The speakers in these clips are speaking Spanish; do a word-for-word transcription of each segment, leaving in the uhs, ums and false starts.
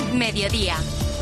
Mediodía.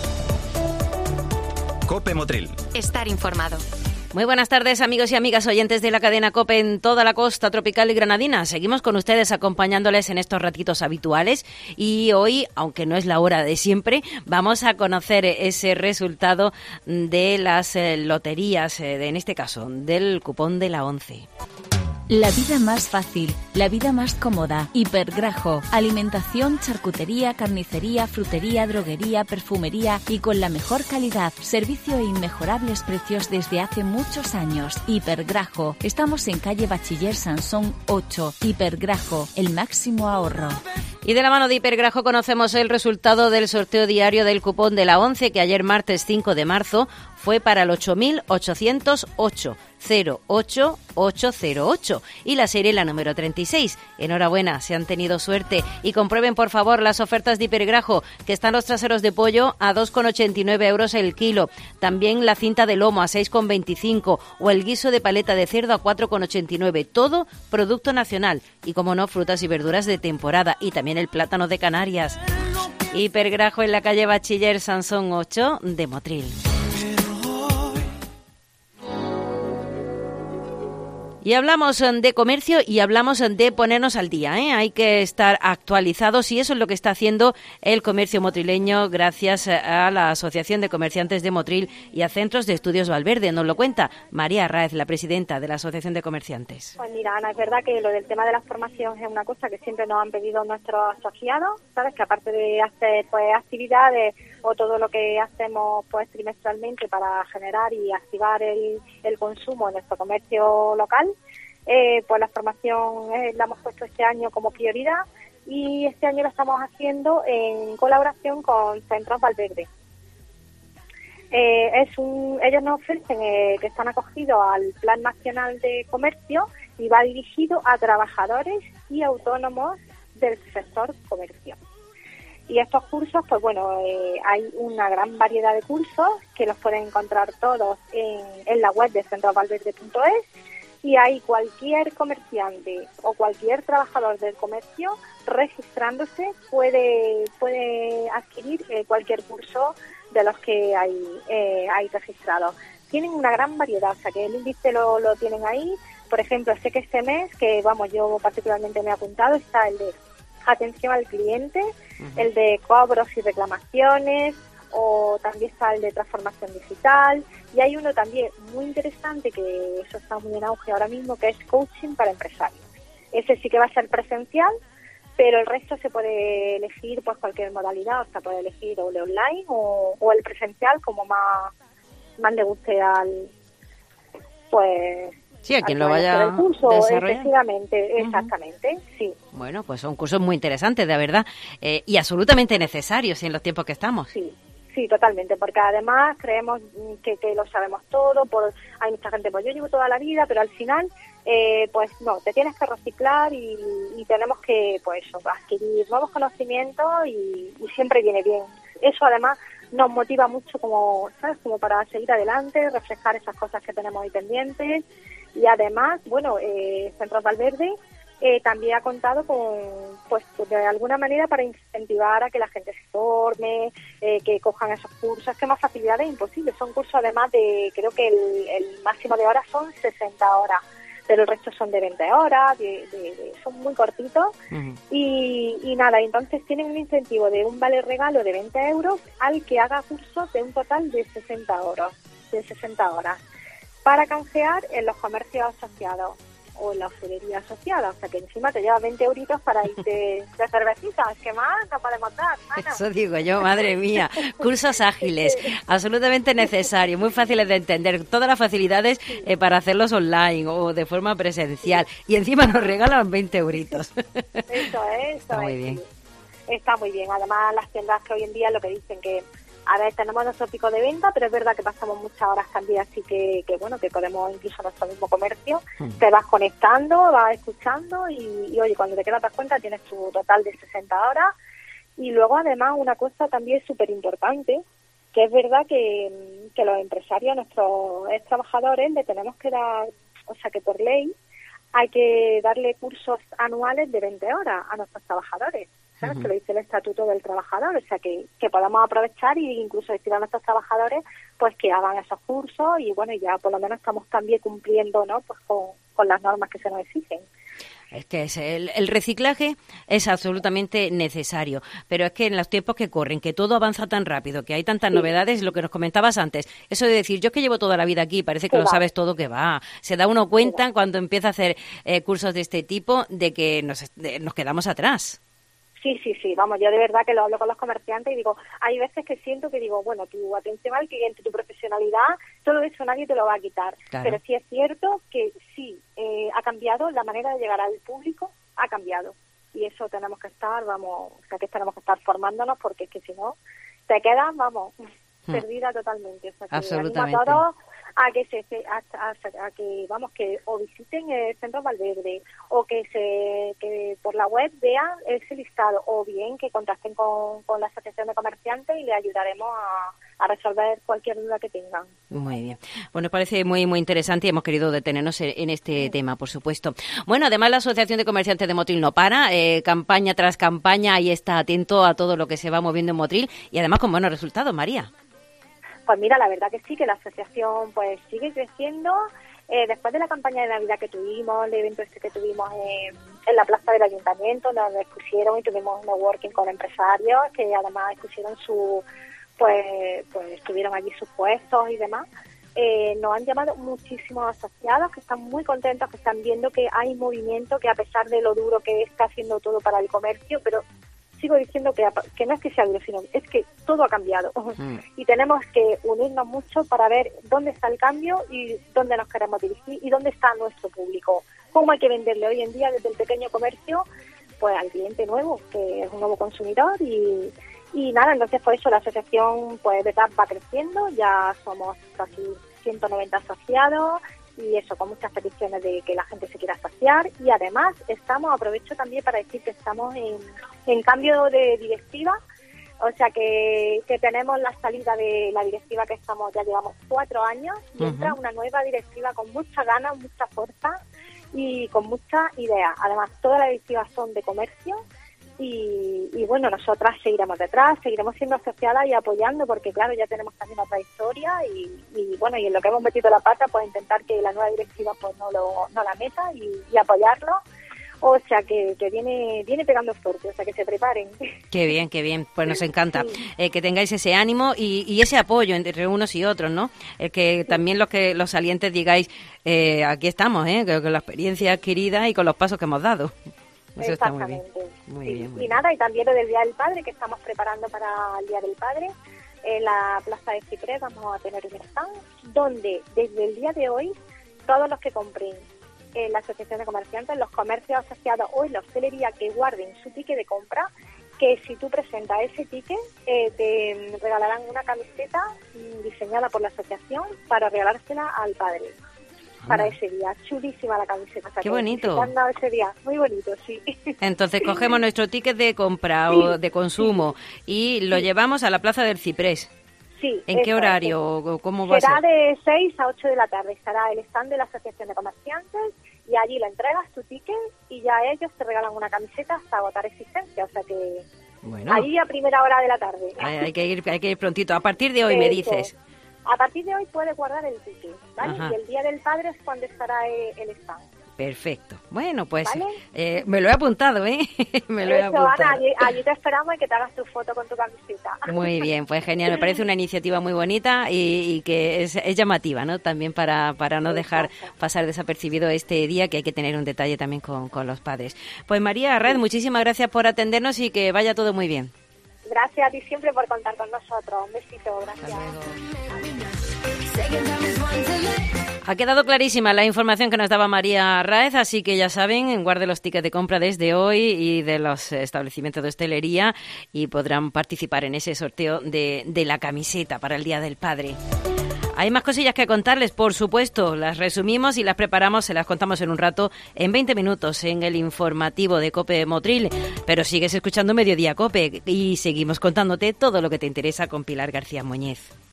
COPE Motril. Estar informado. Muy buenas tardes, amigos y amigas oyentes de la cadena COPE en toda la costa tropical y granadina. Seguimos con ustedes acompañándoles en estos ratitos habituales y hoy, aunque no es la hora de siempre, vamos a conocer ese resultado de las eh, loterías, eh, de, en este caso, del cupón de la once. La vida más fácil, la vida más cómoda. Hipergrajo. Alimentación, charcutería, carnicería, frutería, droguería, perfumería y con la mejor calidad. Servicio e inmejorables precios desde hace muchos años. Hipergrajo. Estamos en calle Bachiller Sansón ocho. Hipergrajo. El máximo ahorro. Y de la mano de Hipergrajo conocemos el resultado del sorteo diario del cupón de la once, que ayer martes cinco de marzo fue para el ocho mil ochocientos ocho, cero ocho ocho cero ocho y la serie la número treinta y seis. Enhorabuena, si han tenido suerte. Y comprueben, por favor, las ofertas de Hipergrajo, que están los traseros de pollo a dos con ochenta y nueve euros el kilo. También la cinta de lomo a seis con veinticinco o el guiso de paleta de cerdo a cuatro con ochenta y nueve. Todo producto nacional. Y, como no, frutas y verduras de temporada. Y también el plátano de Canarias. Hipergrajo en la calle Bachiller Sansón ocho de Motril. Y hablamos de comercio y hablamos de ponernos al día, ¿eh? Hay que estar actualizados y eso es lo que está haciendo el comercio motrileño gracias a la Asociación de Comerciantes de Motril y a Centros de Estudios Valverde. Nos lo cuenta María Arráez, la presidenta de la Asociación de Comerciantes. Pues mira, Ana, es verdad que lo del tema de la formación es una cosa que siempre nos han pedido nuestros asociados, ¿sabes? Que aparte de hacer pues actividades o todo lo que hacemos pues trimestralmente para generar y activar el, el consumo en nuestro comercio local, eh, pues la formación eh, la hemos puesto este año como prioridad y este año lo estamos haciendo en colaboración con Centros Valverde. Eh, es un, ellos nos ofrecen eh, que están acogidos al Plan Nacional de Comercio y va dirigido a trabajadores y autónomos del sector comercio. Y estos cursos, pues bueno, eh, hay una gran variedad de cursos que los pueden encontrar todos en, en la web de centros valverde punto es y hay cualquier comerciante o cualquier trabajador del comercio registrándose puede puede adquirir eh, cualquier curso de los que hay eh, hay registrados. Tienen una gran variedad, o sea que el índice lo, lo tienen ahí. Por ejemplo, sé que este mes, que vamos, yo particularmente me he apuntado, está el de atención al cliente, uh-huh. el de cobros y reclamaciones, o también está el de transformación digital, y hay uno también muy interesante, que eso está muy en auge ahora mismo, que es coaching para empresarios. Ese sí que va a ser presencial, pero el resto se puede elegir pues cualquier modalidad, o sea, puede elegir o el online o, o el presencial, como más, más le guste al, pues... Sí, a quien lo vaya a curso, desarrollar. Efectivamente, uh-huh. exactamente, sí. Bueno, pues son cursos muy interesantes, de verdad, eh, y absolutamente necesarios en los tiempos que estamos. Sí, sí, totalmente, porque además creemos que, que lo sabemos todo, por hay mucha gente, pues yo llevo toda la vida, pero al final, eh, pues no, te tienes que reciclar y, y tenemos que, pues eso, adquirir nuevos conocimientos y, y siempre viene bien. Eso además nos motiva mucho como, ¿sabes? Como para seguir adelante, refrescar esas cosas que tenemos ahí pendientes. Y además, bueno, eh, Centros Valverde eh, también ha contado con, pues, de alguna manera para incentivar a que la gente se forme, eh, que cojan esos cursos, que más facilidades imposibles. Son cursos además de, creo que el, el máximo de horas son sesenta horas, pero el resto son de veinte horas, de, de, de, son muy cortitos. Uh-huh. y, y nada, entonces tienen un incentivo de un vale regalo de veinte euros al que haga cursos de un total de sesenta horas, de sesenta horas. Para canjear en los comercios asociados o en la hostelería asociada, o sea que encima te llevas veinte euritos para irte de cervecitas, ¿qué más no podemos dar, Ana? Eso digo yo, madre mía, cursos ágiles, absolutamente necesarios, muy fáciles de entender, todas las facilidades eh, para hacerlos online o de forma presencial, y encima nos regalan veinte euritos. Eso es, eso Está muy es, bien. Sí. Está muy bien, además las tiendas que hoy en día lo que dicen que a ver, tenemos nuestro pico de venta, pero es verdad que pasamos muchas horas también, así que, que bueno, que podemos incluso nuestro mismo comercio, mm. te vas conectando, vas escuchando y, y oye, cuando te quedas das cuenta tienes tu total de sesenta horas. Y luego además una cosa también súper importante, que es verdad que, que los empresarios, nuestros ex trabajadores, le tenemos que dar, o sea que por ley hay que darle cursos anuales de veinte horas a nuestros trabajadores. ¿sabes? Uh-huh. Que lo dice el Estatuto del Trabajador, o sea, que, que podamos aprovechar e incluso decir a nuestros trabajadores pues que hagan esos cursos y bueno, ya por lo menos estamos también cumpliendo, ¿no? Pues con, con las normas que se nos exigen. Es que es el, el reciclaje es absolutamente necesario, pero es que en los tiempos que corren, que todo avanza tan rápido, que hay tantas Sí. novedades, lo que nos comentabas antes, eso de decir, yo es que llevo toda la vida aquí, parece que Que lo va. sabes todo, que va. Se da uno cuenta Que va. cuando empieza a hacer eh, cursos de este tipo de que nos, de, nos quedamos atrás. Sí, sí, sí, vamos, yo de verdad que lo hablo con los comerciantes y digo, hay veces que siento que digo, bueno, tu atención al cliente, tu profesionalidad, todo eso nadie te lo va a quitar. Claro. Pero sí es cierto que sí, eh, ha cambiado, la manera de llegar al público ha cambiado. Y eso tenemos que estar, vamos, o sea, que tenemos que estar formándonos porque es que si no, te quedas, vamos, hmm. perdida totalmente. O sea, que absolutamente. animo a todos a que se a, a, a que vamos que o visiten el Centro Valverde o que se que por la web vean ese listado o bien que contacten con, con la Asociación de Comerciantes y le ayudaremos a, a resolver cualquier duda que tengan. Muy bien. Bueno, parece muy muy interesante y hemos querido detenernos en, en este sí. tema, por supuesto. Bueno, además la Asociación de Comerciantes de Motril no para, eh, campaña tras campaña, ahí está atento a todo lo que se va moviendo en Motril y además con buenos resultados, María. Pues mira, la verdad que sí, que la asociación pues sigue creciendo. Eh, después de la campaña de Navidad que tuvimos, el evento este que tuvimos en, en la plaza del Ayuntamiento, donde expusieron y tuvimos un networking con empresarios que además expusieron su, pues, pues estuvieron allí sus puestos y demás. Eh, nos han llamado muchísimos asociados que están muy contentos, que están viendo que hay movimiento, que a pesar de lo duro que está haciendo todo para el comercio, pero sigo diciendo que, que no es que sea duro, sino es que todo ha cambiado. Mm. Y tenemos que unirnos mucho para ver dónde está el cambio y dónde nos queremos dirigir y dónde está nuestro público. Cómo hay que venderle hoy en día desde el pequeño comercio pues al cliente nuevo, que es un nuevo consumidor. Y, y nada, entonces por eso la asociación pues de verdad va creciendo. Ya somos casi ciento noventa asociados. Y eso, con muchas peticiones de que la gente se quiera asociar. Y además, estamos, aprovecho también para decir que estamos en, en cambio de directiva. O sea, que, que tenemos la salida de la directiva que estamos, ya llevamos cuatro años. Y uh-huh. entra una nueva directiva con mucha ganas, mucha fuerza y con mucha idea. Además, todas las directivas son de comercio. Y, y bueno, nosotras seguiremos detrás, seguiremos siendo asociadas y apoyando porque claro, ya tenemos también otra historia y, y bueno, y en lo que hemos metido la pata pues intentar que la nueva directiva pues no lo no la meta y, y apoyarlo. O sea que, que viene viene pegando fuerte, o sea que se preparen. Qué bien, qué bien, pues nos encanta sí. eh, que tengáis ese ánimo y, y ese apoyo entre unos y otros, ¿no? El que sí. también los que los salientes digáis, eh, aquí estamos, ¿eh? Con la experiencia adquirida y con los pasos que hemos dado. Eso está muy bien. Muy sí. bien muy y bien. nada, y también lo del Día del Padre, que estamos preparando para el Día del Padre. En la Plaza de Ciprés vamos a tener un stand donde desde el día de hoy todos los que compren en la Asociación de Comerciantes, los comercios asociados o en la hostelería que guarden su ticket de compra, que si tú presentas ese ticket eh, te regalarán una camiseta diseñada por la asociación para regalársela al padre. Para ese día, chulísima la camiseta. O sea, qué bonito. Ese día, muy bonito, sí. Entonces cogemos nuestro ticket de compra sí, o de consumo sí, y lo sí. llevamos a la Plaza del Ciprés. Sí. ¿En qué horario o cómo va a ser? Será de seis a ocho de la tarde. Estará el stand de la Asociación de Comerciantes y allí le entregas tu ticket y ya ellos te regalan una camiseta hasta agotar existencia. O sea que bueno. allí a primera hora de la tarde. Hay, hay, que ir, hay que ir prontito. A partir de hoy Eso. me dices. A partir de hoy puedes guardar el ticket, ¿vale? Ajá. Y el Día del Padre es cuando estará el stand. Perfecto. Bueno, pues ¿Vale? eh, me lo he apuntado, ¿eh? me lo Eso, he apuntado. Ana, allí, allí te esperamos y que te hagas tu foto con tu camiseta. Muy bien, pues genial. Me parece una iniciativa muy bonita y, y que es, es llamativa, ¿no? También para, para no dejar Exacto. pasar desapercibido este día, que hay que tener un detalle también con, con los padres. Pues María Arraez, sí. muchísimas gracias por atendernos y que vaya todo muy bien. Gracias a ti siempre por contar con nosotros. Un besito, gracias. Ha quedado clarísima la información que nos daba María Arraez, así que ya saben, guarde los tickets de compra desde hoy y de los establecimientos de hostelería y podrán participar en ese sorteo de, de la camiseta para el Día del Padre. Hay más cosillas que contarles, por supuesto, las resumimos y las preparamos, se las contamos en un rato, en veinte minutos, en el informativo de COPE Motril, pero sigues escuchando Mediodía COPE y seguimos contándote todo lo que te interesa con Pilar García Muñez.